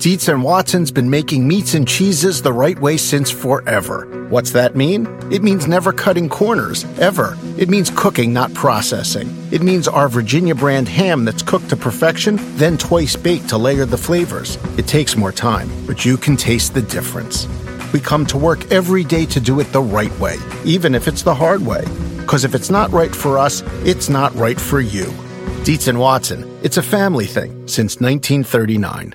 Dietz and Watson's been making meats and cheeses the right way since forever. What's that mean? It means never cutting corners, ever. It means cooking, not processing. It means our Virginia brand ham that's cooked to perfection, then twice baked to layer the flavors. It takes more time, but you can taste the difference. We come to work every day to do it the right way, even if it's the hard way. Because if it's not right for us, it's not right for you. Dietz and Watson, it's a family thing since 1939.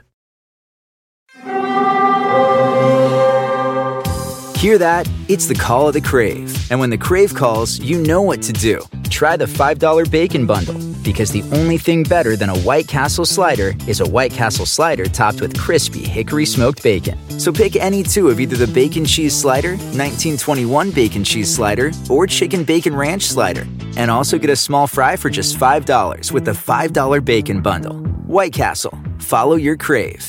Hear that? It's the call of the Crave. And when the Crave calls, you know what to do. Try the $5 Bacon Bundle, because the only thing better than a White Castle slider is a White Castle slider topped with crispy hickory smoked bacon. So pick any two of either the Bacon Cheese Slider, 1921 Bacon Cheese Slider, or Chicken Bacon Ranch Slider. And also get a small fry for just $5 with the $5 Bacon Bundle. White Castle. Follow your Crave.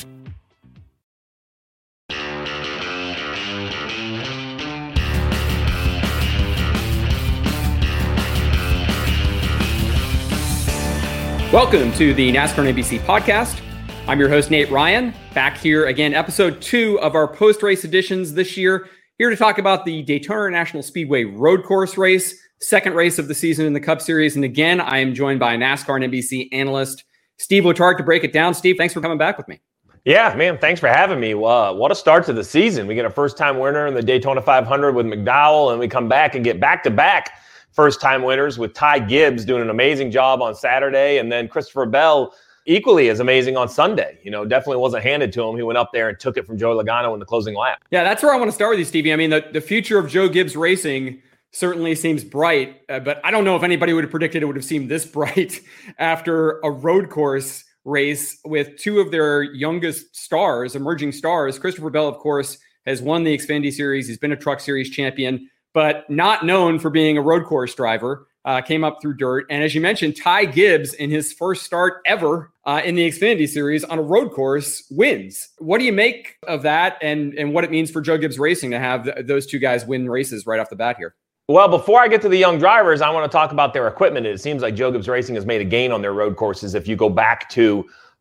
Welcome to the NASCAR and NBC podcast. I'm your host, Nate Ryan, back here again, episode 2 of our post-race editions this year. Here to talk about the Daytona International Speedway road course race, second race of the season in the Cup Series. And again, I am joined by NASCAR and NBC analyst Steve Letarte to break it down. Steve, thanks for coming back with me. Yeah, man, thanks for having me. What a start to the season. We get a first-time winner in the Daytona 500 with McDowell, and we come back and get back-to-back first-time winners with Ty Gibbs doing an amazing job on Saturday, and then Christopher Bell equally as amazing on Sunday. You know, definitely wasn't handed to him. He went up there and took it from Joey Logano in the closing lap. Yeah, that's where I want to start with you, Stevie. I mean, the future of Joe Gibbs Racing certainly seems bright, but I don't know if anybody would have predicted it would have seemed this bright after a road course race with two of their youngest stars, emerging stars. Christopher Bell, of course, has won the Xfinity Series. He's been a Truck Series champion, but not known for being a road course driver, came up through dirt. And as you mentioned, Ty Gibbs, in his first start ever in the Xfinity Series on a road course, wins. What do you make of that and what it means for Joe Gibbs Racing to have those two guys win races right off the bat here? Well, before I get to the young drivers, I want to talk about their equipment. It seems like Joe Gibbs Racing has made a gain on their road courses. If you go back to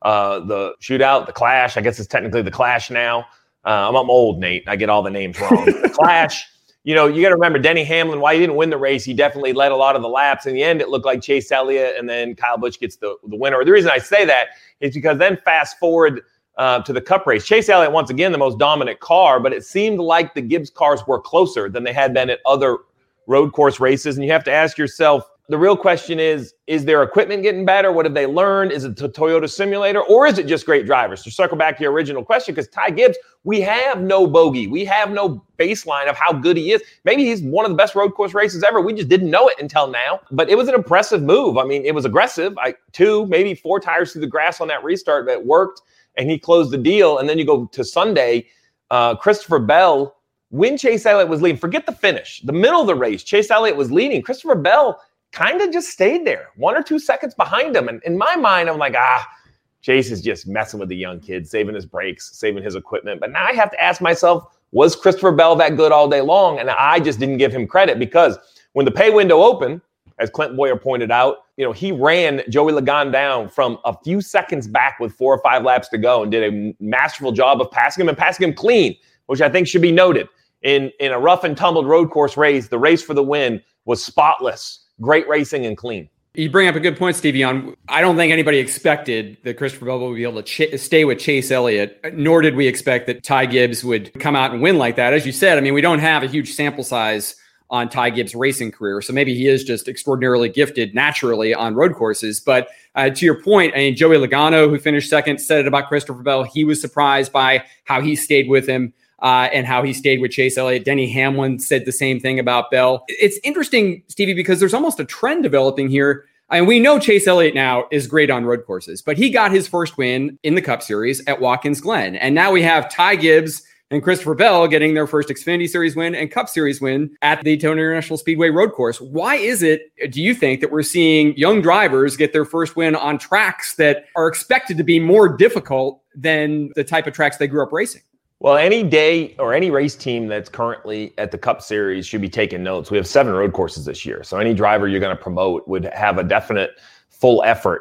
the Shootout, the Clash, I guess it's technically the Clash now. I'm old, Nate. I get all the names wrong. The Clash. You know, you got to remember Denny Hamlin, why he didn't win the race, he definitely led a lot of the laps. In the end, it looked like Chase Elliott and then Kyle Busch gets the winner. The reason I say that is because then fast forward to the Cup race. Chase Elliott, once again, the most dominant car, but it seemed like the Gibbs cars were closer than they had been at other road course races. And you have to ask yourself, the real question is their equipment getting better? What have they learned? Is it the Toyota simulator, or is it just great drivers? To circle back to your original question, because Ty Gibbs, we have no bogey. We have no baseline of how good he is. Maybe he's one of the best road course races ever. We just didn't know it until now. But it was an impressive move. I mean, it was aggressive. 2, maybe 4 tires through the grass on that restart, but it worked, and he closed the deal. And then you go to Sunday, Christopher Bell, when Chase Elliott was leading, forget the finish, the middle of the race, Chase Elliott was leading. Christopher Bell kind of just stayed there, 1 or 2 seconds behind him. And in my mind, I'm like, Chase is just messing with the young kid, saving his brakes, saving his equipment. But now I have to ask myself, was Christopher Bell that good all day long? And I just didn't give him credit, because when the pay window opened, as Clint Boyer pointed out, you know, he ran Joey Logano down from a few seconds back with 4 or 5 laps to go and did a masterful job of passing him, and passing him clean, which I think should be noted. In a rough and tumbled road course race, the race for the win was spotless. Great racing and clean. You bring up a good point, Stevie. I don't think anybody expected that Christopher Bell would be able to stay with Chase Elliott, nor did we expect that Ty Gibbs would come out and win like that. As you said, I mean, we don't have a huge sample size on Ty Gibbs' racing career, so maybe he is just extraordinarily gifted naturally on road courses. But to your point, I mean, Joey Logano, who finished second, said it about Christopher Bell. He was surprised by how he stayed with him. And how he stayed with Chase Elliott. Denny Hamlin said the same thing about Bell. It's interesting, Stevie, because there's almost a trend developing here. I mean, we know Chase Elliott now is great on road courses, but he got his first win in the Cup Series at Watkins Glen. And now we have Ty Gibbs and Christopher Bell getting their first Xfinity Series win and Cup Series win at the Daytona International Speedway road course. Why is it, do you think, that we're seeing young drivers get their first win on tracks that are expected to be more difficult than the type of tracks they grew up racing? Well, any day or any race team that's currently at the Cup Series should be taking notes. We have 7 road courses this year. So any driver you're going to promote would have a definite full effort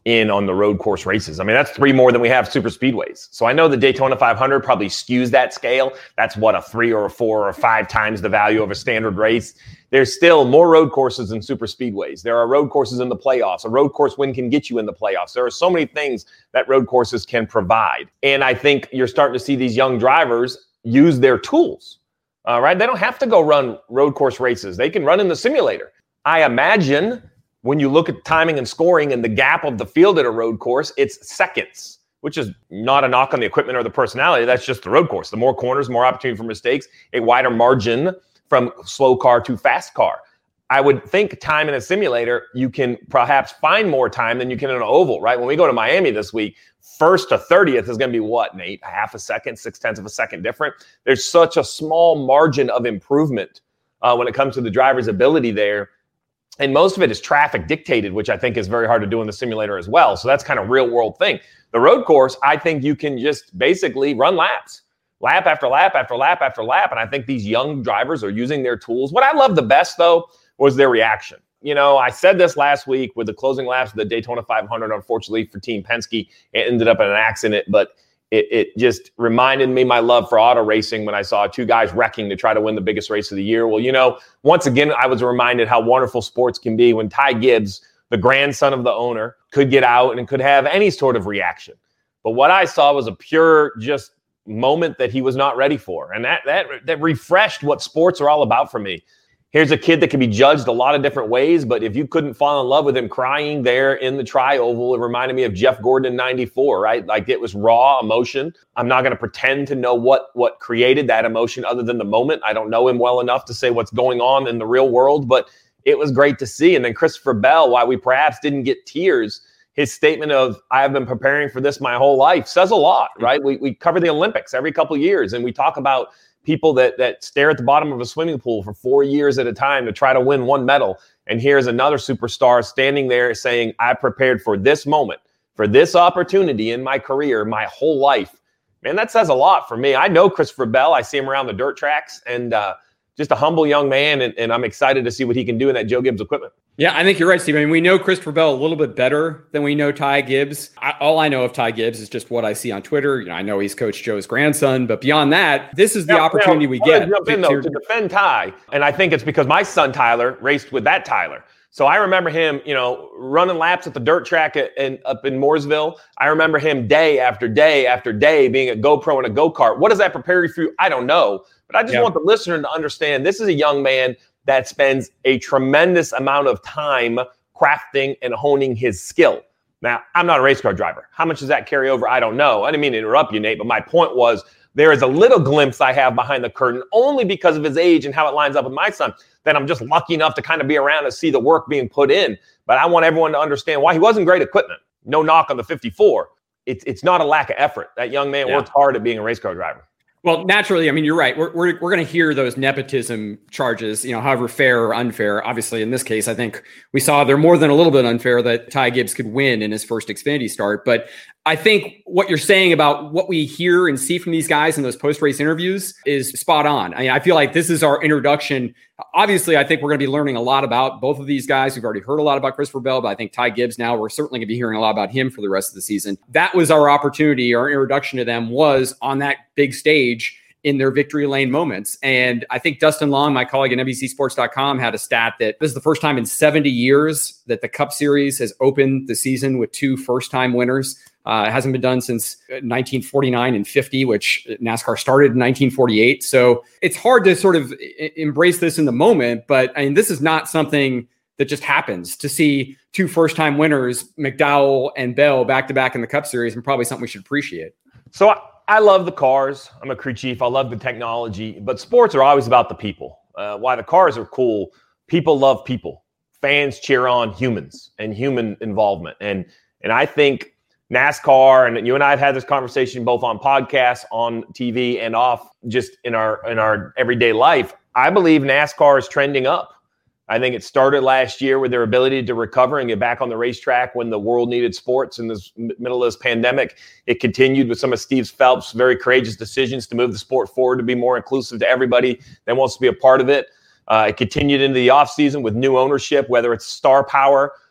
in on the road course races. I mean, that's 3 more than we have super speedways. So I know the Daytona 500 probably skews that scale. That's what, a 3 or a 4 or 5 times the value of a standard race. There's still more road courses than super speedways. There are road courses in the playoffs. A road course win can get you in the playoffs. There are so many things that road courses can provide. And I think you're starting to see these young drivers use their tools, right? They don't have to go run road course races. They can run in the simulator. I imagine when you look at timing and scoring and the gap of the field at a road course, it's seconds, which is not a knock on the equipment or the personality. That's just the road course. The more corners, more opportunity for mistakes, a wider margin from slow car to fast car. I would think time in a simulator, you can perhaps find more time than you can in an oval, right? When we go to Miami this week, 1st to 30th is going to be what, Nate? A half a second, 0.6 of a second different. There's such a small margin of improvement when it comes to the driver's ability there. And most of it is traffic dictated, which I think is very hard to do in the simulator as well. So that's kind of real world thing. The road course, I think you can just basically run laps, lap after lap after lap after lap. And I think these young drivers are using their tools. What I love the best, though, was their reaction. You know, I said this last week with the closing laps of the Daytona 500. Unfortunately for Team Penske, it ended up in an accident, but it just reminded me my love for auto racing when I saw 2 guys wrecking to try to win the biggest race of the year. Well, you know, once again, I was reminded how wonderful sports can be when Ty Gibbs, the grandson of the owner, could get out and could have any sort of reaction. But what I saw was a pure just moment that he was not ready for. And that refreshed what sports are all about for me. Here's a kid that can be judged a lot of different ways, but if you couldn't fall in love with him crying there in the tri-oval, it reminded me of Jeff Gordon in 94, right? Like, it was raw emotion. I'm not going to pretend to know what created that emotion other than the moment. I don't know him well enough to say what's going on in the real world, but it was great to see. And then Christopher Bell, while we perhaps didn't get tears, his statement of, I have been preparing for this my whole life, says a lot, right? We cover the Olympics every couple of years, and we talk about people that stare at the bottom of a swimming pool for 4 years at a time to try to win one medal. And here's another superstar standing there saying, I prepared for this moment, for this opportunity in my career, my whole life. Man, that says a lot for me. I know Christopher Bell. I see him around the dirt tracks, and just a humble young man, and I'm excited to see what he can do in that Joe Gibbs equipment. Yeah, I think you're right, Steve. I mean, we know Christopher Bell a little bit better than we know Ty Gibbs. All I know of Ty Gibbs is just what I see on Twitter. You know, I know he's Coach Joe's grandson, but beyond that, this is the opportunity we get. To defend Ty, and I think it's because my son Tyler raced with that Tyler. So I remember him, you know, running laps at the dirt track up in Mooresville. I remember him day after day after day being a GoPro and a go-kart. What does that prepare you for? I don't know. But I just want the listener to understand this is a young man that spends a tremendous amount of time crafting and honing his skill. Now, I'm not a race car driver. How much does that carry over? I don't know. I didn't mean to interrupt you, Nate, but my point was there is a little glimpse I have behind the curtain only because of his age and how it lines up with my son that I'm just lucky enough to kind of be around and see the work being put in. But I want everyone to understand why he wasn't great equipment. No knock on the 54. It's not a lack of effort. That young man worked hard at being a race car driver. Well, naturally, I mean, you're right. We're going to hear those nepotism charges, you know, however fair or unfair. Obviously, in this case, I think we saw they're more than a little bit unfair that Ty Gibbs could win in his first Xfinity start. But I think what you're saying about what we hear and see from these guys in those post-race interviews is spot on. I mean, I feel like this is our introduction. Obviously, I think we're going to be learning a lot about both of these guys. We've already heard a lot about Christopher Bell, but I think Ty Gibbs now, we're certainly going to be hearing a lot about him for the rest of the season. That was our opportunity. Our introduction to them was on that big stage in their victory lane moments. And I think Dustin Long, my colleague at NBCSports.com, had a stat that this is the first time in 70 years that the Cup Series has opened the season with 2 first-time winners. It hasn't been done since 1949 and 50, which NASCAR started in 1948. So it's hard to sort of embrace this in the moment, but I mean, this is not something that just happens. To see 2 first-time winners, McDowell and Bell, back-to-back in the Cup Series, and probably something we should appreciate. So I love the cars. I'm a crew chief. I love the technology, but sports are always about the people. Why the cars are cool, people love people. Fans cheer on humans and human involvement. And I think NASCAR, and you and I have had this conversation both on podcasts, on TV, and off just in our everyday life. I believe NASCAR is trending up. I think it started last year with their ability to recover and get back on the racetrack when the world needed sports in this middle of this pandemic. It continued with some of Steve Phelps' very courageous decisions to move the sport forward to be more inclusive to everybody that wants to be a part of it. It continued into the offseason with new ownership, whether it's Star Power,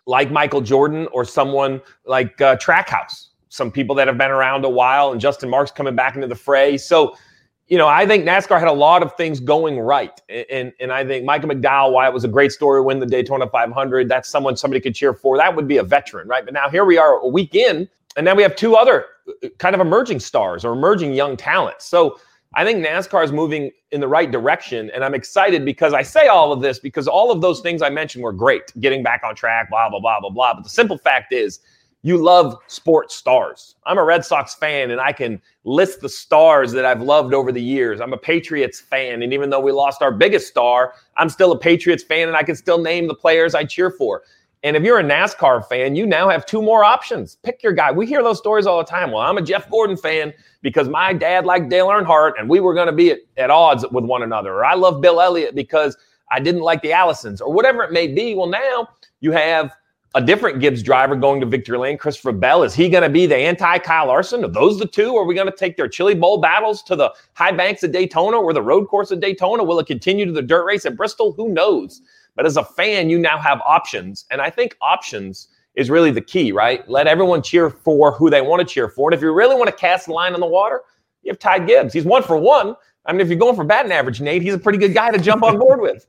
like Michael Jordan or someone like Trackhouse, some people that have been around a while, and Justin Marks coming back into the fray. So, I think NASCAR had a lot of things going right. And I think Michael McDowell, why it was a great story, win the Daytona 500, that's somebody could cheer for. That would be a veteran, right? But now here we are a week in, and now we have two other kind of emerging stars or emerging young talents. So I think NASCAR is moving in the right direction, and I'm excited because I say all of this because all of those things I mentioned were great, getting back on track, blah, blah, blah, blah, blah. But the simple fact is, you love sports stars. I'm a Red Sox fan, and I can list the stars that I've loved over the years. I'm a Patriots fan, and even though we lost our biggest star, I'm still a Patriots fan, and I can still name the players I cheer for. And if you're a NASCAR fan, you now have two more options. Pick your guy. We hear those stories all the time. Well, I'm a Jeff Gordon fan because my dad liked Dale Earnhardt, and we were going to be at odds with one another. Or I love Bill Elliott because I didn't like the Allisons, or whatever it may be. Well, now you have a different Gibbs driver going to victory lane, Christopher Bell. Is he going to be the anti-Kyle Larson? Are those the two? Are we going to take their Chili Bowl battles to the high banks at Daytona or the road course at Daytona? Will it continue to the dirt race at Bristol? Who knows? But as a fan, you now have options. And I think options is really the key, right? Let everyone cheer for who they want to cheer for. And if you really want to cast a line in the water, you have Ty Gibbs. He's 1 for 1. I mean, if you're going for batting average, Nate, he's a pretty good guy to jump on board with.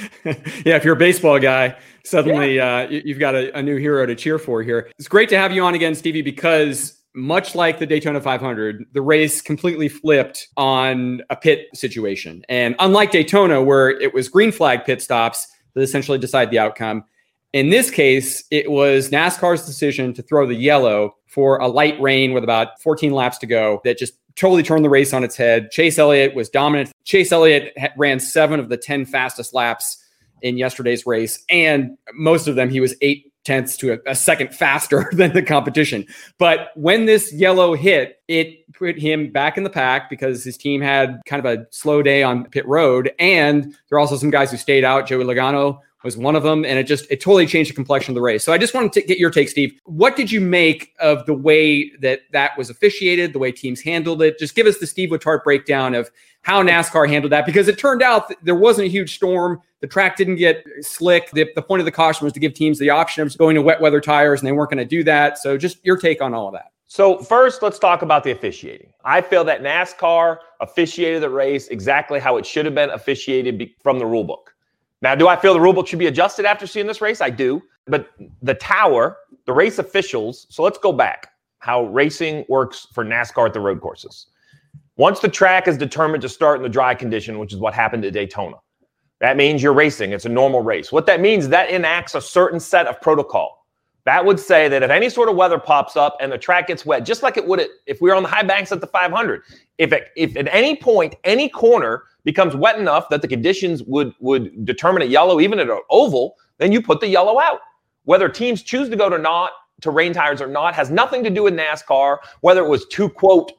Yeah, if you're a baseball guy, suddenly you've got a new hero to cheer for here. It's great to have you on again, Stevie, because much like the Daytona 500, the race completely flipped on a pit situation. And unlike Daytona, where it was green flag pit stops that essentially decide the outcome, in this case, it was NASCAR's decision to throw the yellow for a light rain with about 14 laps to go that just totally turned the race on its head. Chase Elliott was dominant. Chase Elliott ran 7 of the 10 fastest laps in yesterday's race, and most of them he was 0.8 to a second faster than the competition. But when this yellow hit, it put him back in the pack because his team had kind of a slow day on pit road, and there are also some guys who stayed out. Joey Logano was one of them, and it totally changed the complexion of the race. So I just wanted to get your take, Steve. What did you make of the way that was officiated, the way teams handled it? Just give us the Steve Letarte breakdown of how NASCAR handled that, because it turned out there wasn't a huge storm. The track didn't get slick. The point of the caution was to give teams the option of going to wet weather tires, and they weren't going to do that. So just your take on all of that. So first, let's talk about the officiating. I feel that NASCAR officiated the race exactly how it should have been officiated from the rule book. Now, do I feel the rule book should be adjusted after seeing this race? I do. But the tower, the race officials, so let's go back. How racing works for NASCAR at the road courses. Once the track is determined to start in the dry condition, which is what happened at Daytona, that means you're racing. It's a normal race. What that means, that enacts a certain set of protocol. That would say that if any sort of weather pops up and the track gets wet, just like it would if we were on the high banks at the 500, if at any point, any corner becomes wet enough that the conditions would determine a yellow, even at an oval, then you put the yellow out. Whether teams choose to go to rain tires or not has nothing to do with NASCAR. Whether it was too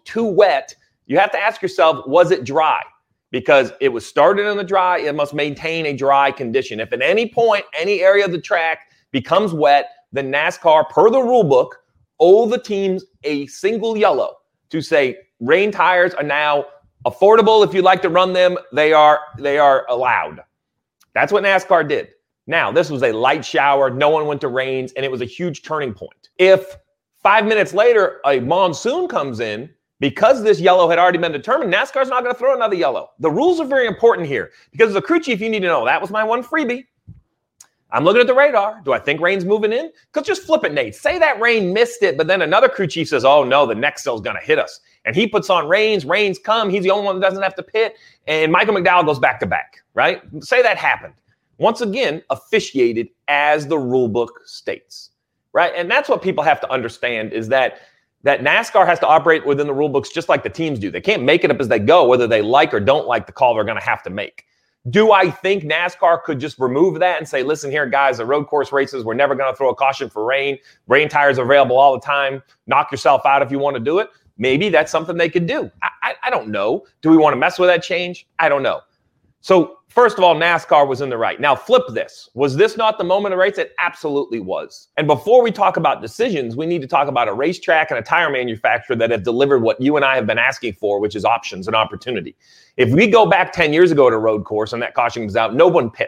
wet, you have to ask yourself, was it dry? Because it was started in the dry, it must maintain a dry condition. If at any point, any area of the track becomes wet, then NASCAR, per the rule book, owe the teams a single yellow to say rain tires are now affordable. If you like to run them, they are allowed. That's what NASCAR did. Now, this was a light shower. No one went to rains, and it was a huge turning point. If 5 minutes later a monsoon comes in, because this yellow had already been determined, NASCAR's not going to throw another yellow. The rules are very important here because as a crew chief, you need to know that was my one freebie. I'm looking at the radar. Do I think rain's moving in? Because just flip it, Nate. Say that rain missed it, but then another crew chief says, oh, no, the next cell's going to hit us. And he puts on rains come. He's the only one that doesn't have to pit. And Michael McDowell goes back to back, right? Say that happened. Once again, officiated as the rule book states, right? And that's what people have to understand is that NASCAR has to operate within the rule books just like the teams do. They can't make it up as they go, whether they like or don't like the call they're going to have to make. Do I think NASCAR could just remove that and say, listen here, guys, the road course races, we're never going to throw a caution for rain. Rain tires are available all the time. Knock yourself out if you want to do it. Maybe that's something they could do. I don't know. Do we want to mess with that change? I don't know. So first of all, NASCAR was in the right. Now flip this. Was this not the moment of race? It absolutely was. And before we talk about decisions, we need to talk about a racetrack and a tire manufacturer that have delivered what you and I have been asking for, which is options and opportunity. If we go back 10 years ago at a road course and that caution was out, no one pits.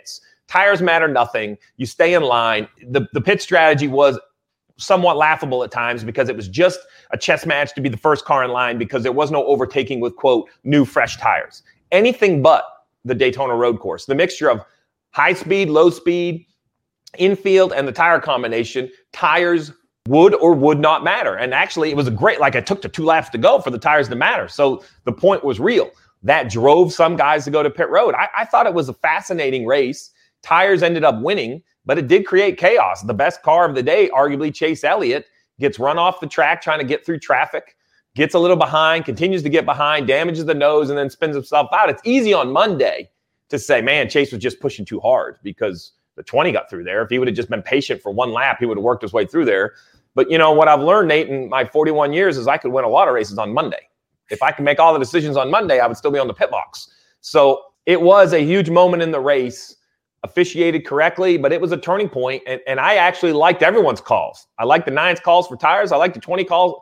Tires matter nothing. You stay in line. The pit strategy was somewhat laughable at times because it was just a chess match to be the first car in line because there was no overtaking with, quote, new fresh tires. Anything but the Daytona road course. The mixture of high speed, low speed, infield, and the tire combination, tires would or would not matter. And actually, it was a great, like it took to 2 laps to go for the tires to matter. So the point was real. That drove some guys to go to pit road. I thought it was a fascinating race. Tires ended up winning, but it did create chaos. The best car of the day, arguably Chase Elliott, gets run off the track trying to get through traffic, gets a little behind, continues to get behind, damages the nose, and then spins himself out. It's easy on Monday to say, man, Chase was just pushing too hard because the 20 got through there. If he would have just been patient for 1 lap, he would have worked his way through there. But, what I've learned, Nate, in my 41 years is I could win a lot of races on Monday. If I could make all the decisions on Monday, I would still be on the pit box. So it was a huge moment in the race, officiated correctly, but it was a turning point. And I actually liked everyone's calls. I liked the 9's calls for tires. I liked the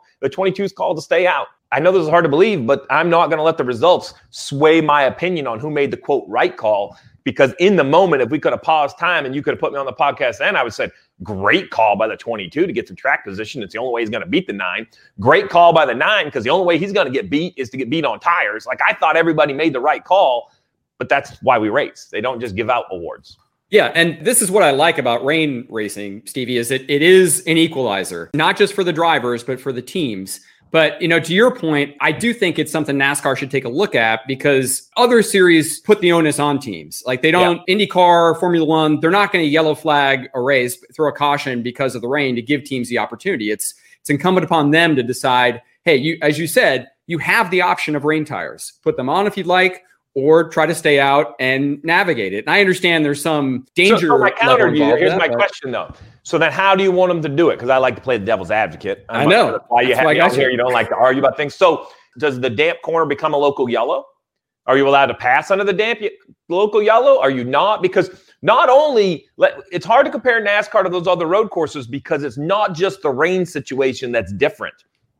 22's call to stay out. I know this is hard to believe, but I'm not going to let the results sway my opinion on who made the, quote, right call. Because in the moment, if we could have paused time and you could have put me on the podcast then, I would have said, great call by the 22 to get to track position. It's the only way he's going to beat the 9. Great call by the 9 because the only way he's going to get beat is to get beat on tires. Like, I thought everybody made the right call, but that's why we race. They don't just give out awards. Yeah, and this is what I like about rain racing, Stevie, is it is an equalizer, not just for the drivers, but for the teams. But, to your point, I do think it's something NASCAR should take a look at because other series put the onus on teams. Like they don't, IndyCar, Formula One, they're not going to yellow flag a race, throw a caution because of the rain to give teams the opportunity. It's incumbent upon them to decide, hey, as you said, you have the option of rain tires. Put them on if you'd like, or try to stay out and navigate it. And I understand there's some danger. So my counter to you, here's my question though. So then how do you want them to do it? Because I like to play the devil's advocate. I know. That's why you have me out here. You don't like to argue about things. So does the damp corner become a local yellow? Are you allowed to pass under the damp local yellow? Are you not? Because not only, it's hard to compare NASCAR to those other road courses because it's not just the rain situation that's different.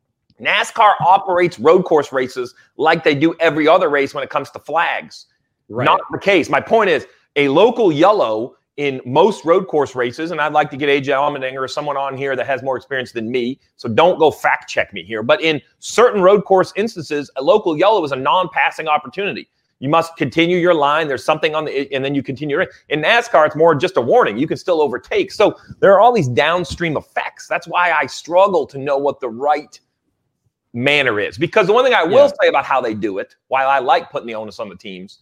NASCAR operates road course races like they do every other race when it comes to flags. Right. Not the case. My point is a local yellow in most road course races, and I'd like to get AJ Allmendinger or someone on here that has more experience than me, so don't go fact check me here. But in certain road course instances, a local yellow is a non-passing opportunity. You must continue your line. There's something on the, and then you continue. In NASCAR, it's more just a warning. You can still overtake. So there are all these downstream effects. That's why I struggle to know what the right manner is. Because the one thing I will say about how they do it, while I like putting the onus on the teams,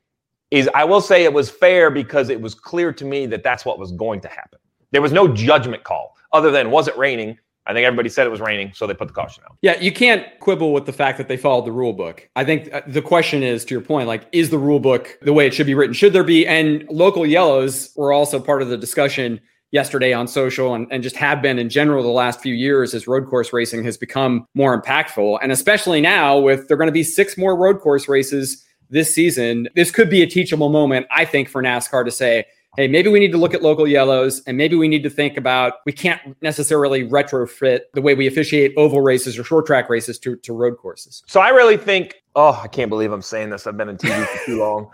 is I will say it was fair because it was clear to me that that's what was going to happen. There was no judgment call other than, was it raining? I think everybody said it was raining, so they put the caution out. Yeah, you can't quibble with the fact that they followed the rule book. I think the question is, to your point, like, is the rule book the way it should be written? Should there be? And local yellows were also part of the discussion yesterday on social and just have been in general the last few years as road course racing has become more impactful. And especially now with there are going to be 6 more road course races this season, this could be a teachable moment, I think, for NASCAR to say, hey, maybe we need to look at local yellows and maybe we need to think about, we can't necessarily retrofit the way we officiate oval races or short track races to road courses. So I really think, I can't believe I'm saying this. I've been on TV for too long.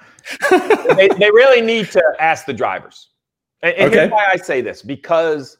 They really need to ask the drivers. And here's why I say this, because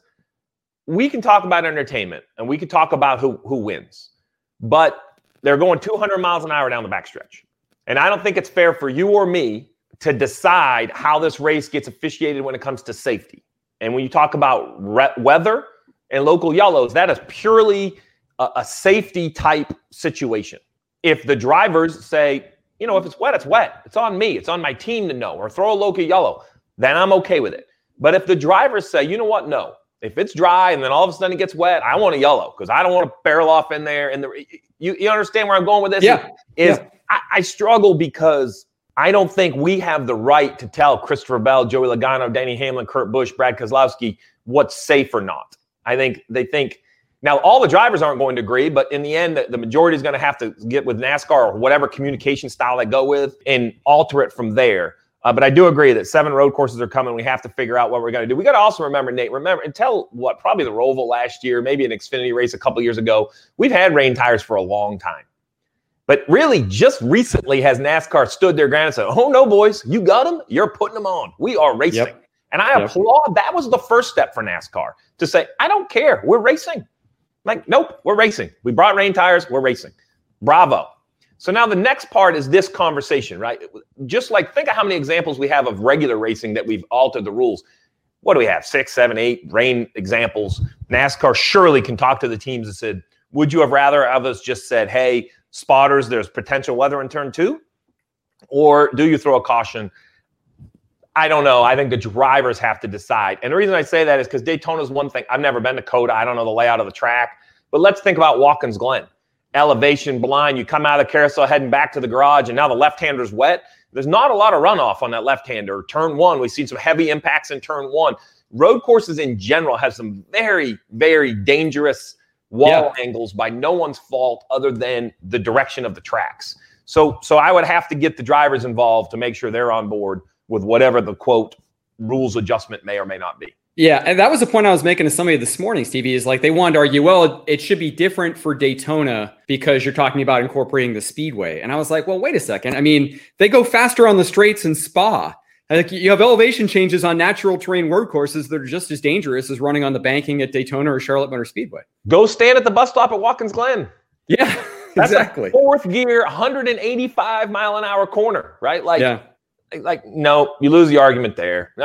we can talk about entertainment and we can talk about who wins, but they're going 200 miles an hour down the backstretch. And I don't think it's fair for you or me to decide how this race gets officiated when it comes to safety. And when you talk about weather and local yellows, that is purely a safety type situation. If the drivers say, if it's wet, it's wet. It's on me. It's on my team to know, or throw a local yellow, then I'm okay with it. But if the drivers say, you know what, no. If it's dry and then all of a sudden it gets wet, I want a yellow because I don't want to barrel off in there. And you understand where I'm going with this? Yeah. I struggle because I don't think we have the right to tell Christopher Bell, Joey Logano, Danny Hamlin, Kurt Busch, Brad Keselowski what's safe or not. I think they think now all the drivers aren't going to agree, but in the end, the majority is going to have to get with NASCAR or whatever communication style they go with and alter it from there. But I do agree that 7 road courses are coming. We have to figure out what we're going to do. We got to also remember, Nate, probably the Roval last year, maybe an Xfinity race a couple years ago. We've had rain tires for a long time. But really, just recently has NASCAR stood their ground and said, oh, no, boys, you got them. You're putting them on. We are racing. Yep. And I applaud. That was the first step for NASCAR to say, I don't care. We're racing. Like, nope, we're racing. We brought rain tires. We're racing. Bravo. So now the next part is this conversation, right? Just like, think of how many examples we have of regular racing that we've altered the rules. What do we have? 6, 7, 8 rain examples. NASCAR surely can talk to the teams and said, would you have rather have us just said, hey, spotters, there's potential weather in turn 2? Or do you throw a caution? I don't know. I think the drivers have to decide. And the reason I say that is because Daytona is one thing. I've never been to COTA. I don't know the layout of the track. But let's think about Watkins Glen. Elevation, blind. You come out of the carousel heading back to the garage, and now the left-hander's wet. There's not a lot of runoff on that left-hander. Turn 1, we've seen some heavy impacts in turn 1. Road courses in general have some very, very dangerous wall angles by no one's fault other than the direction of the tracks. So I would have to get the drivers involved to make sure they're on board with whatever the, quote, rules adjustment may or may not be. Yeah, and that was the point I was making to somebody this morning, Stevie, is like they wanted to argue, well, it should be different for Daytona because you're talking about incorporating the speedway. And I was like, well, wait a second. I mean, they go faster on the straights in Spa. Like, you have elevation changes on natural terrain road courses that are just as dangerous as running on the banking at Daytona or Charlotte Motor Speedway. Go stand at the bus stop at Watkins Glen. Yeah, that's exactly. A fourth gear, 185 mile an hour corner, right? Like, no, you lose the argument there.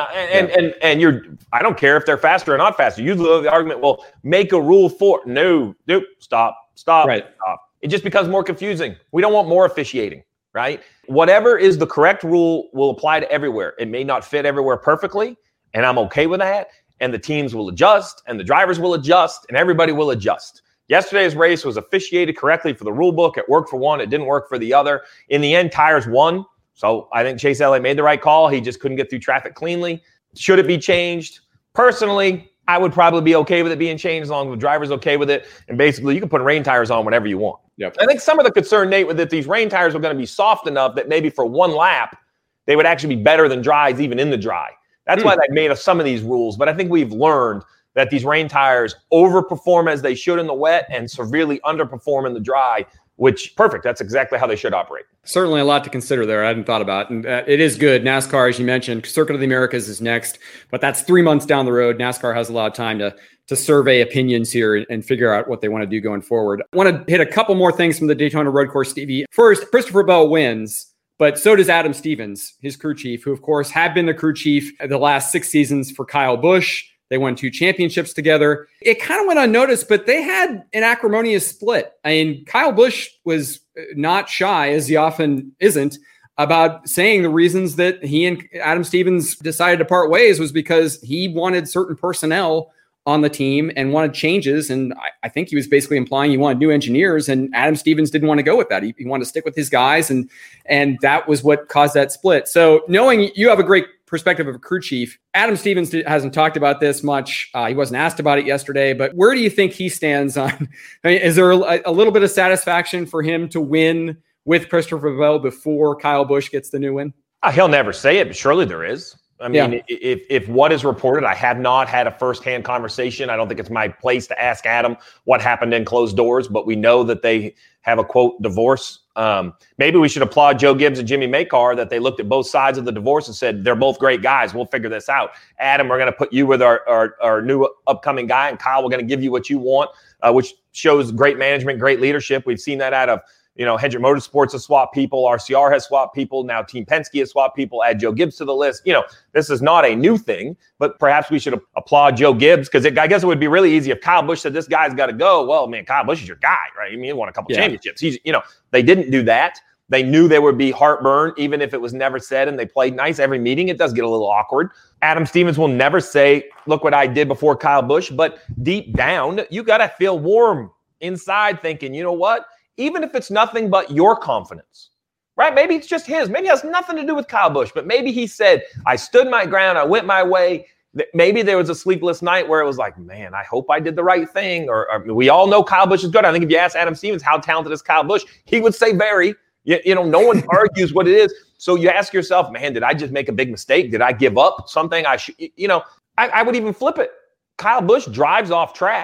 And you're, I don't care if they're faster or not faster. You lose the argument. Well, make a rule for nope, stop. Right. Stop. It just becomes more confusing. We don't want more officiating, right? Whatever is the correct rule will apply to everywhere. It may not fit everywhere perfectly, and I'm okay with that. And the teams will adjust, and the drivers will adjust, and everybody will adjust. Yesterday's race was officiated correctly for the rule book. It worked for one. It didn't work for the other. In the end, tires won. So I think Chase Elliott made the right call. He just couldn't get through traffic cleanly. Should it be changed? Personally, I would probably be okay with it being changed as long as the driver's okay with it. And basically, you can put rain tires on whenever you want. Yep. I think some of the concern, Nate, with it, these rain tires are going to be soft enough that maybe for one lap, they would actually be better than dries even in the dry. That's why they made some of these rules. But I think we've learned that these rain tires overperform as they should in the wet and severely underperform in the dry, which, perfect. That's exactly how they should operate. Certainly a lot to consider there. I hadn't thought about. And it is good. NASCAR, as you mentioned, Circuit of the Americas is next, but that's 3 months down the road. NASCAR has a lot of time to survey opinions here and figure out what they want to do going forward. I want to hit a couple more things from the Daytona Road Course, Stevie. First, Christopher Bell wins, but so does Adam Stevens, his crew chief, who, of course, had been the crew chief the last 6 seasons for Kyle Busch. They won 2 championships together. It kind of went unnoticed, but they had an acrimonious split. I mean, Kyle Busch was not shy, as he often isn't, about saying the reasons that he and Adam Stevens decided to part ways was because he wanted certain personnel on the team and wanted changes. And I think he was basically implying he wanted new engineers, and Adam Stevens didn't want to go with that. He wanted to stick with his guys, and that was what caused that split. So knowing you have a great perspective of a crew chief, Adam Stevens hasn't talked about this much. He wasn't asked about it yesterday, but where do you think he stands on? I mean, is there a little bit of satisfaction for him to win with Christopher Bell before Kyle Busch gets the new win? He'll never say it, but surely there is. I mean, if what is reported, I have not had a firsthand conversation. I don't think it's my place to ask Adam what happened in closed doors, but we know that they have a, quote, divorce. Maybe we should applaud Joe Gibbs and Jimmy Makar that they looked at both sides of the divorce and said, they're both great guys. We'll figure this out. Adam, we're going to put you with our new upcoming guy, and Kyle, we're going to give you what you want, which shows great management, great leadership. We've seen that out of, Hendrick Motorsports has swapped people. RCR has swapped people. Now Team Penske has swapped people. Add Joe Gibbs to the list. This is not a new thing, but perhaps we should applaud Joe Gibbs, because I guess it would be really easy if Kyle Busch said, this guy's got to go. Well, man, Kyle Busch is your guy, right? I mean, he won a couple championships. They didn't do that. They knew there would be heartburn, even if it was never said, and they played nice every meeting. It does get a little awkward. Adam Stevens will never say, look what I did before Kyle Busch, but deep down, you got to feel warm inside thinking, you know what? Even if it's nothing but your confidence, right? Maybe it's just his. Maybe it has nothing to do with Kyle Busch, but maybe he said, I stood my ground. I went my way. Maybe there was a sleepless night where it was like, man, I hope I did the right thing. Or we all know Kyle Busch is good. I think if you ask Adam Stevens, how talented is Kyle Busch? He would say very. No one argues what it is. So you ask yourself, man, did I just make a big mistake? Did I give up something? I would even flip it. Kyle Busch drives off track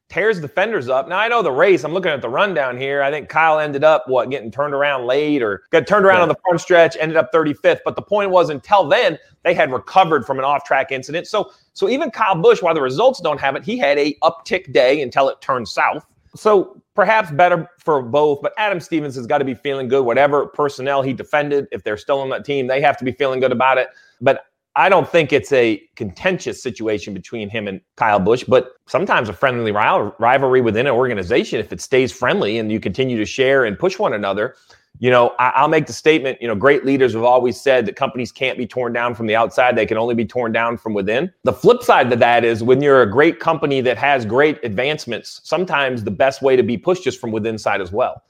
tears the fenders up. Now, I know the race, I'm looking at the rundown here. I think Kyle ended up, getting turned around late or got turned around on the front stretch, ended up 35th. But the point was, until then, they had recovered from an off-track incident. So even Kyle Busch, while the results don't have it, he had a uptick day until it turned south. So perhaps better for both, but Adam Stevens has got to be feeling good. Whatever personnel he defended, if they're still on that team, they have to be feeling good about it. But I don't think it's a contentious situation between him and Kyle Busch, but sometimes a friendly rivalry within an organization, if it stays friendly and you continue to share and push one another, I'll make the statement, great leaders have always said that companies can't be torn down from the outside. They can only be torn down from within. The flip side to that is when you're a great company that has great advancements, sometimes the best way to be pushed is from within side as well.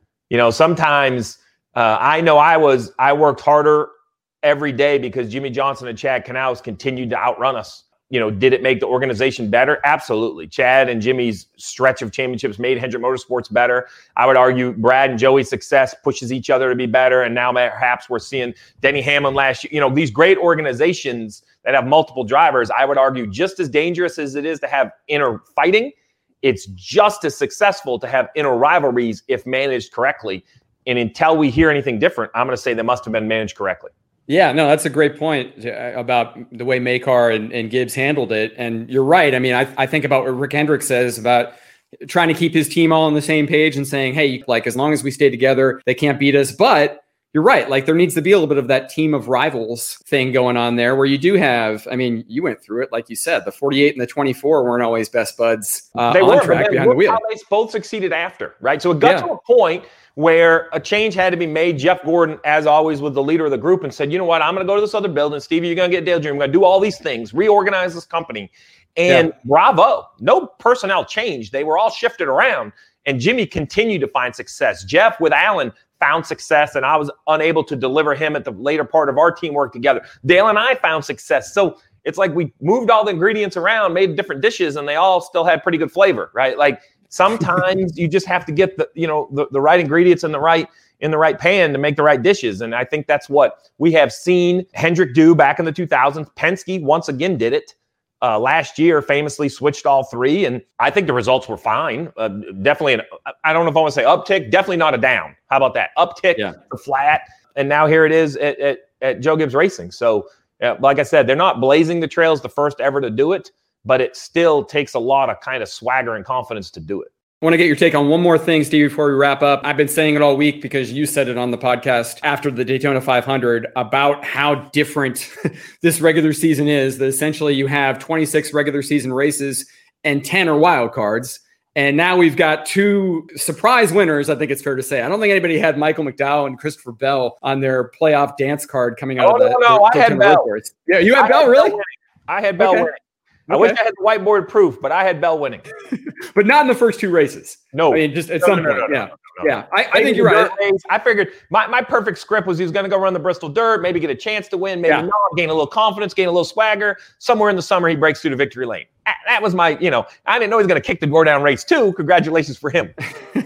Sometimes I worked harder every day because Jimmy Johnson and Chad Knaus continued to outrun us. Did it make the organization better? Absolutely. Chad and Jimmy's stretch of championships made Hendrick Motorsports better. I would argue Brad and Joey's success pushes each other to be better. And now perhaps we're seeing Denny Hamlin last year. These great organizations that have multiple drivers, I would argue just as dangerous as it is to have inner fighting, it's just as successful to have inner rivalries if managed correctly. And until we hear anything different, I'm going to say they must have been managed correctly. Yeah, no, that's a great point about the way Makar and Gibbs handled it. And you're right. I mean, I think about what Rick Hendrick says about trying to keep his team all on the same page and saying, hey, as long as we stay together, they can't beat us. But you're right. There needs to be a little bit of that team of rivals thing going on there where you do have, you went through it, like you said, the 48 and the 24 weren't always best buds they on were, track behind the wheel. How they both succeeded after, right? So it got to a point where a change had to be made. Jeff Gordon, as always, was the leader of the group and said, you know what, I'm going to go to this other building. Stevie, you're going to get Dale Jr. I'm going to do all these things, reorganize this company. And bravo, no personnel change. They were all shifted around. And Jimmy continued to find success. Jeff with Alan found success, and I was unable to deliver him at the later part of our teamwork together. Dale and I found success. So it's like we moved all the ingredients around, made different dishes, and they all still had pretty good flavor, right? Sometimes you just have to get the right ingredients in the right pan to make the right dishes. And I think that's what we have seen Hendrick do back in the 2000s. Penske once again did it. Last year, famously switched all three, and I think the results were fine. Definitely, I don't know if I want to say uptick, definitely not a down. How about that? Uptick to flat, and now here it is at Joe Gibbs Racing. So, like I said, they're not blazing the trails, the first ever to do it, but it still takes a lot of kind of swagger and confidence to do it. I want to get your take on one more thing, Steve, before we wrap up. I've been saying it all week because you said it on the podcast after the Daytona 500 about how different this regular season is. That essentially you have 26 regular season races and 10 are wild cards. And now we've got two surprise winners, I think it's fair to say. I don't think anybody had Michael McDowell and Christopher Bell on their playoff dance card coming out of that. No, I had Bell. Yeah, you had Bell, really? I had Bell winning. I wish I had the whiteboard proof, but I had Bell winning. But not in the first two races. No. Just at some point. Yeah. I think you're right. I figured my perfect script was he was going to go run the Bristol Dirt, maybe get a chance to win, maybe not, gain a little confidence, gain a little swagger. Somewhere in the summer, he breaks through to victory lane. That was my, I didn't know he was going to kick the door down race 2. Congratulations for him.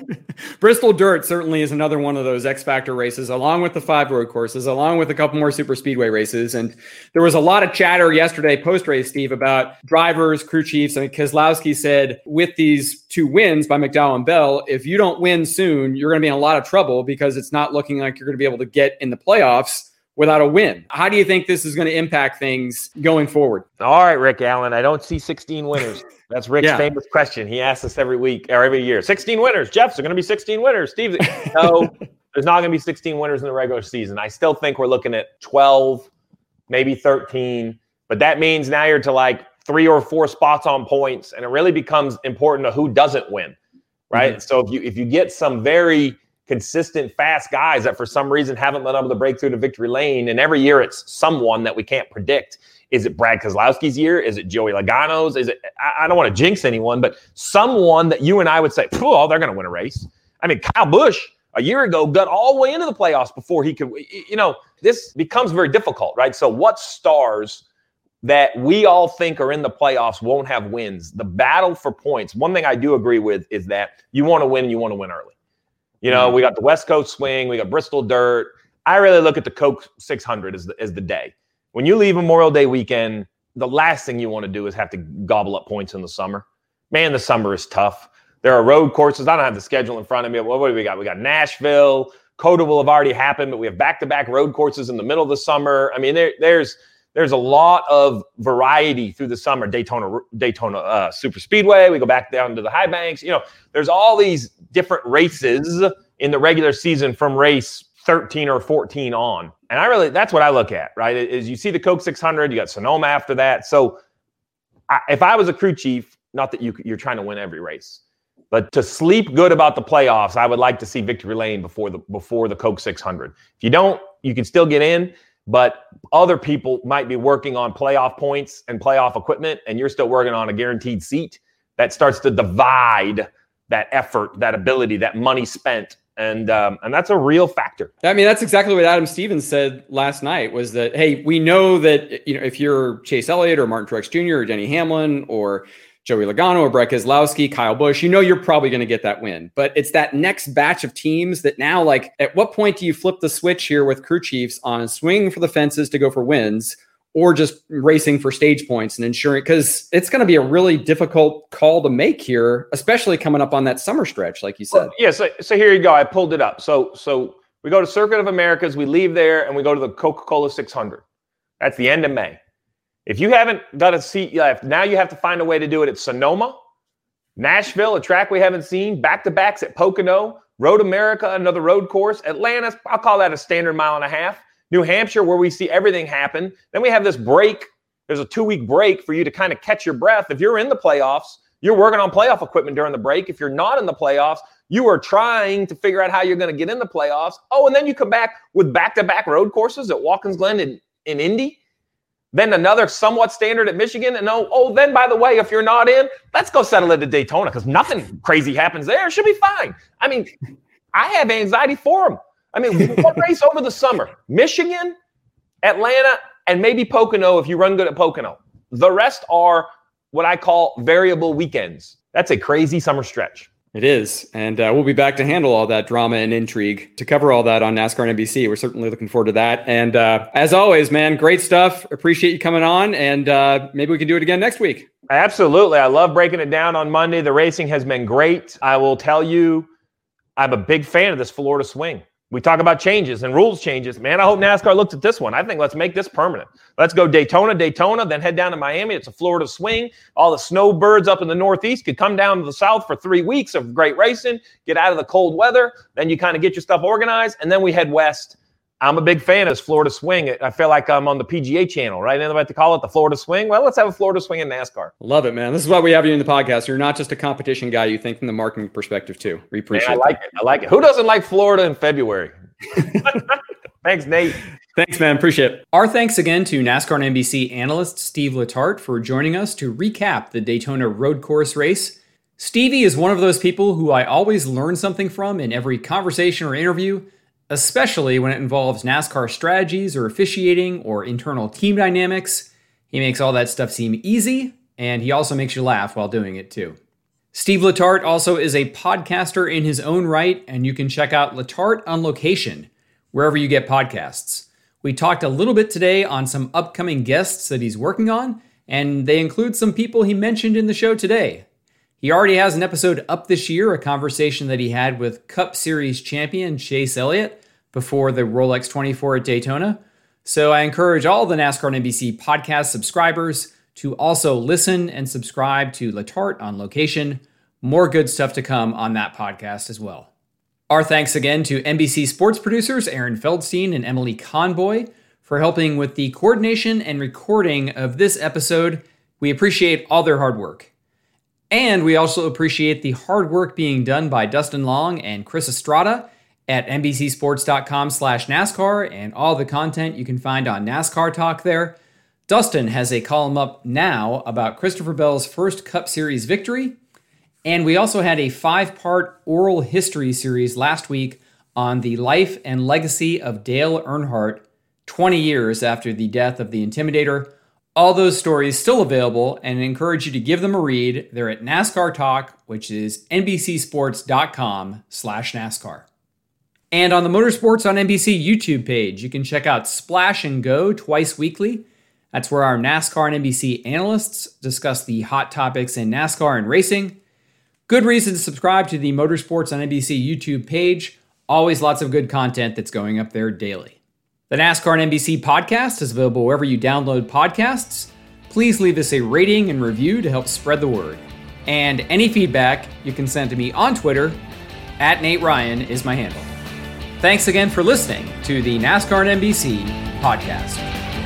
Bristol Dirt certainly is another one of those X Factor races, along with the 5 road courses, along with a couple more super speedway races. And there was a lot of chatter yesterday post-race, Steve, about drivers, crew chiefs. Keselowski said with these 2 wins by McDowell and Bell, if you don't win soon, you're going to be in a lot of trouble because it's not looking like you're going to be able to get in the playoffs without a win. How do you think this is going to impact things going forward? All right, Rick Allen, I don't see 16 winners. That's Rick's famous question. He asks us every week or every year. 16 winners. Jeff's are going to be 16 winners. Steve, no, there's not going to be 16 winners in the regular season. I still think we're looking at 12, maybe 13. But that means now you're to 3 or 4 spots on points, and it really becomes important to who doesn't win, right? Mm-hmm. So if you get some very consistent, fast guys that for some reason haven't been able to break through to victory lane, and every year it's someone that we can't predict. Is it Brad Keselowski's year? Is it Joey Logano's? Is it? I don't want to jinx anyone, but someone that you and I would say, oh, they're going to win a race. I mean, Kyle Busch a year ago got all the way into the playoffs before he could. This becomes very difficult, right? So what stars that we all think are in the playoffs won't have wins? The battle for points. One thing I do agree with is that you want to win and you want to win early. We got the West Coast swing. We got Bristol Dirt. I really look at the Coke 600 as the day. When you leave Memorial Day weekend, the last thing you want to do is have to gobble up points in the summer. Man, the summer is tough. There are road courses. I don't have the schedule in front of me. What do we got? We got Nashville. COTA will have already happened, but we have back-to-back road courses in the middle of the summer. I mean, there's a lot of variety through the summer. Daytona Super Speedway. We go back down to the high banks. There's all these different races in the regular season from race 13 or 14 on. And that's what I look at, right? Is you see the Coke 600, you got Sonoma after that. So if I was a crew chief, not that you're trying to win every race, but to sleep good about the playoffs, I would like to see victory lane before the Coke 600. If you don't, you can still get in, but other people might be working on playoff points and playoff equipment, and you're still working on a guaranteed seat. That starts to divide that effort, that ability, that money spent. And that's a real factor. I mean, that's exactly what Adam Stevens said last night, was that, hey, we know that, if you're Chase Elliott or Martin Truex Jr. or Denny Hamlin or Joey Logano or Brett Keselowski, Kyle Busch, you're probably going to get that win. But it's that next batch of teams that now, like, at what point do you flip the switch here with crew chiefs on swinging for the fences to go for wins, or just racing for stage points and ensuring, because it's going to be a really difficult call to make here, especially coming up on that summer stretch, like you said. Well, yeah, so here you go. I pulled it up. So we go to Circuit of Americas, we leave there, and we go to the Coca-Cola 600. That's the end of May. If you haven't got a seat left, now you have to find a way to do it at Sonoma, Nashville, a track we haven't seen, back-to-backs at Pocono, Road America, another road course, Atlanta, I'll call that a standard mile and a half, New Hampshire, where we see everything happen. Then we have this break. There's a 2-week break for you to kind of catch your breath. If you're in the playoffs, you're working on playoff equipment during the break. If you're not in the playoffs, you are trying to figure out how you're going to get in the playoffs. Oh, and then you come back with back-to-back road courses at Watkins Glen in Indy. Then another somewhat standard at Michigan. And then, by the way, if you're not in, let's go settle it at Daytona, because nothing crazy happens there. It should be fine. I mean, I have anxiety for them. I mean, one race over the summer, Michigan, Atlanta, and maybe Pocono if you run good at Pocono. The rest are what I call variable weekends. That's a crazy summer stretch. It is. And we'll be back to handle all that drama and intrigue, to cover all that on NASCAR and NBC. We're certainly looking forward to that. And as always, man, great stuff. Appreciate you coming on. And maybe we can do it again next week. Absolutely. I love breaking it down on Monday. The racing has been great. I will tell you, I'm a big fan of this Florida swing. We talk about changes and rules changes. Man, I hope NASCAR looks at this one. I think let's make this permanent. Let's go Daytona, then head down to Miami. It's a Florida swing. All the snowbirds up in the Northeast could come down to the South for 3 weeks of great racing, get out of the cold weather. Then you kind of get your stuff organized, and then we head west. I'm a big fan of this Florida swing. I feel like I'm on the PGA channel, right? And they like to call it the Florida swing. Well, let's have a Florida swing in NASCAR. Love it, man. This is why we have you in the podcast. You're not just a competition guy. You think from the marketing perspective, too. We appreciate it. I like it. Who doesn't like Florida in February? Thanks, Nate. Thanks, man. Appreciate it. Our thanks again to NASCAR and NBC analyst Steve Letarte for joining us to recap the Daytona road course race. Stevie is one of those people who I always learn something from in every conversation or interview, especially when it involves NASCAR strategies or officiating or internal team dynamics. He makes all that stuff seem easy, and he also makes you laugh while doing it too. Steve Letarte also is a podcaster in his own right, and you can check out Letarte on Location wherever you get podcasts. We talked a little bit today on some upcoming guests that he's working on, and they include some people he mentioned in the show today. He already has an episode up this year, a conversation that he had with Cup Series champion Chase Elliott before the Rolex 24 at Daytona. So I encourage all the NASCAR and NBC podcast subscribers to also listen and subscribe to Letarte on Location. More good stuff to come on that podcast as well. Our thanks again to NBC sports producers Aaron Feldstein and Emily Conboy for helping with the coordination and recording of this episode. We appreciate all their hard work. And we also appreciate the hard work being done by Dustin Long and Chris Estrada at NBCSports.com/NASCAR and all the content you can find on NASCAR Talk there. Dustin has a column up now about Christopher Bell's first Cup Series victory. And we also had a 5-part oral history series last week on the life and legacy of Dale Earnhardt 20 years after the death of the Intimidator. All those stories still available, and I encourage you to give them a read. They're at NASCAR Talk, which is NBCSports.com/NASCAR. And on the Motorsports on NBC YouTube page, you can check out Splash and Go twice weekly. That's where our NASCAR and NBC analysts discuss the hot topics in NASCAR and racing. Good reason to subscribe to the Motorsports on NBC YouTube page. Always lots of good content that's going up there daily. The NASCAR and NBC podcast is available wherever you download podcasts. Please leave us a rating and review to help spread the word. And any feedback you can send to me on Twitter, @NateRyan is my handle. Thanks again for listening to the NASCAR and NBC podcast.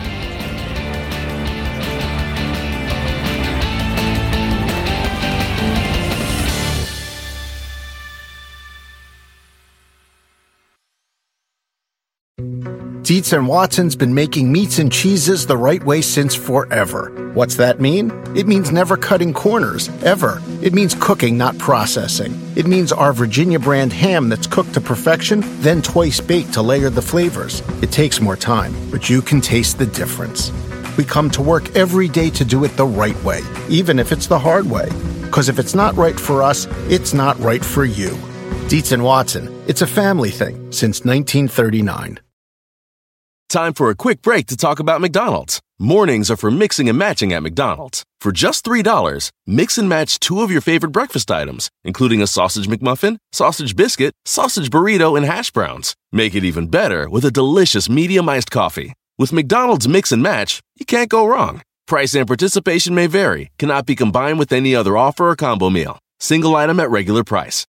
Dietz and Watson's been making meats and cheeses the right way since forever. What's that mean? It means never cutting corners, ever. It means cooking, not processing. It means our Virginia brand ham that's cooked to perfection, then twice baked to layer the flavors. It takes more time, but you can taste the difference. We come to work every day to do it the right way, even if it's the hard way. Because if it's not right for us, it's not right for you. Dietz and Watson, it's a family thing since 1939. Time for a quick break to talk about McDonald's. Mornings are for mixing and matching at McDonald's. For just $3, mix and match 2 of your favorite breakfast items, including a sausage McMuffin, sausage biscuit, sausage burrito, and hash browns. Make it even better with a delicious medium iced coffee. With McDonald's Mix and Match, you can't go wrong. Price and participation may vary, cannot be combined with any other offer or combo meal. Single item at regular price.